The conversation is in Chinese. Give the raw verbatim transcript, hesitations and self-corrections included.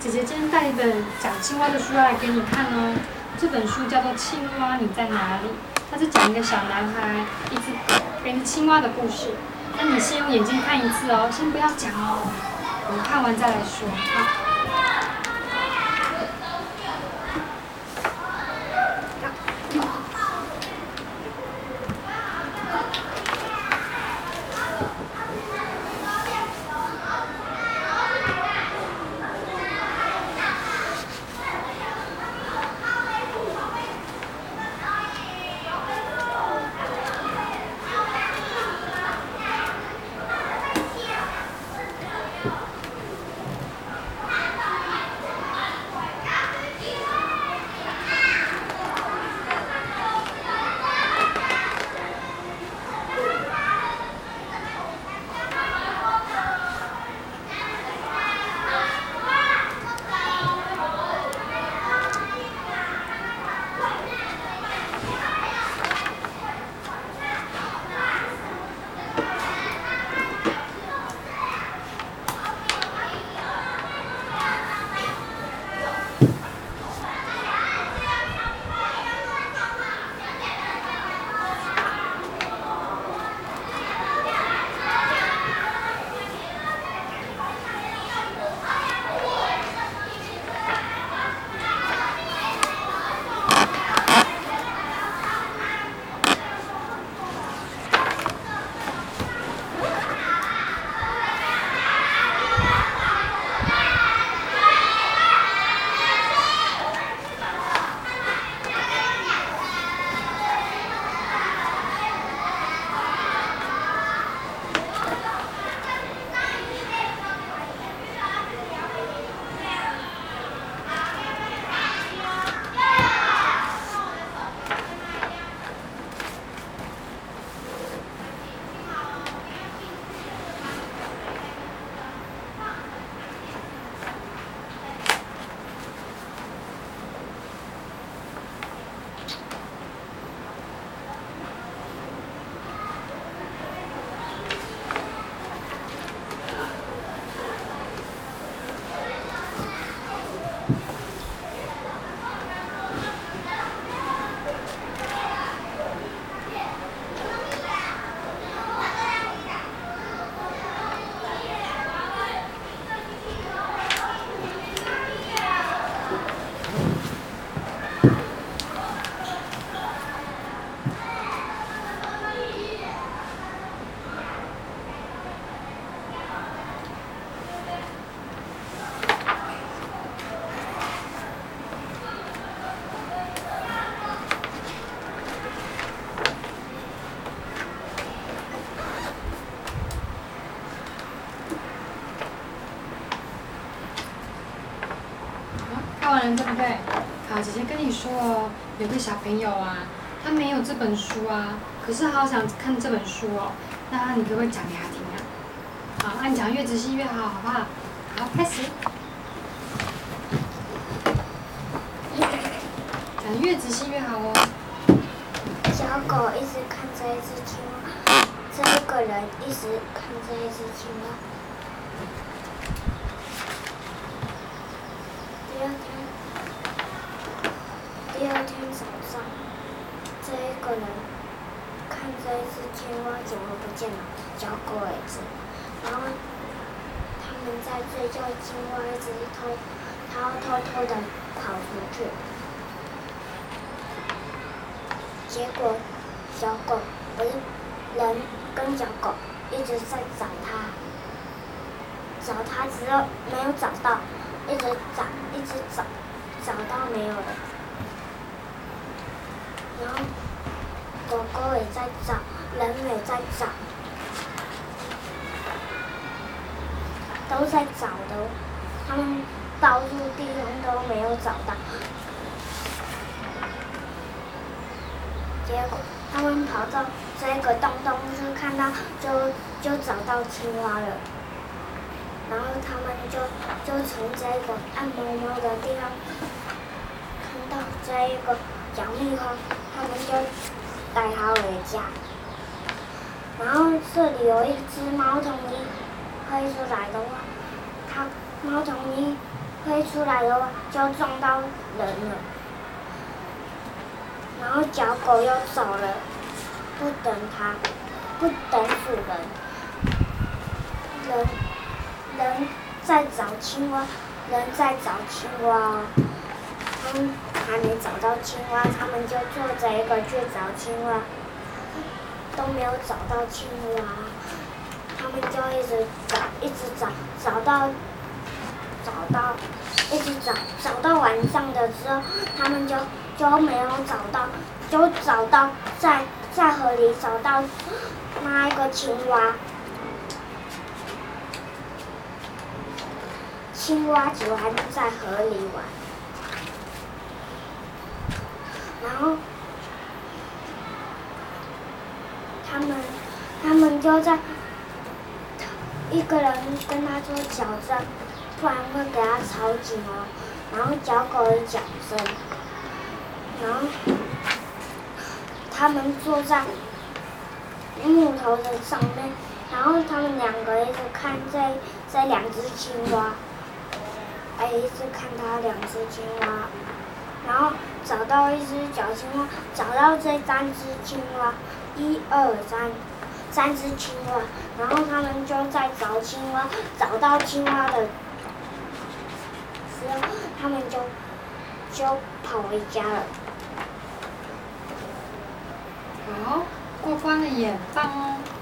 姐姐今天带一本讲青蛙的书要来给你看哦。这本书叫做《青蛙你在哪里》，它是讲一个小男孩、一只狗跟一只青蛙的故事。那你先用眼睛看一次哦，先不要讲哦，我们看完再来说。好。看完了对不对？好，姐姐跟你说哦，有个小朋友啊，他没有这本书啊，可是他好想看这本书哦。那你可不可以讲给他听啊？好，那你讲越仔细越好，好不好？好，开始。讲越仔细越好哦。 小狗一直看着一只青蛙，这个人一直看着一只青蛙。第二天，第二天早上，这一个人看着一只青蛙怎么不见了，小狗也是。然后他们在睡觉，青蛙一直偷，它偷偷的跑出去。结果小狗不是人跟小狗一直在找它，找它只有没有找到。一直找，一直找，找到没有了。然后狗狗也在找，人也在找，都在找的。他们到处地方都没有找到。结果他们跑到这个洞洞，就看到就就找到青蛙了。然后他们就就从这个暗摸摸的地方看到这一个小蜜蜂，他们就带它回家。然后这里有一只猫头鹰，飞出来的话，它猫头鹰飞出来的话就撞到人了，然后小狗又走了，不等它，不等主人，人人在找青蛙，人在找青蛙，他们还没找到青蛙，他们就坐着一个去找青蛙，都没有找到青蛙，他们就一直找，一直找，找到。找到，一直找，找到晚上的时候，他们就就没有找到，就找到在在河里找到那一个青蛙，青蛙喜欢在河里玩，然后他们他们就在一个人跟他说小声。不然会给它吵醒哦。然后小狗的叫声，然后他们坐在木头的上面，然后他们两个一直看这这两只青蛙，哎，一直看它两只青蛙，然后找到一只小青蛙，找到这三只青蛙，一二三，三只青蛙，然后他们就在找青蛙，找到青蛙的。之后，他们就就跑回家了。 好，过关了也很棒哦。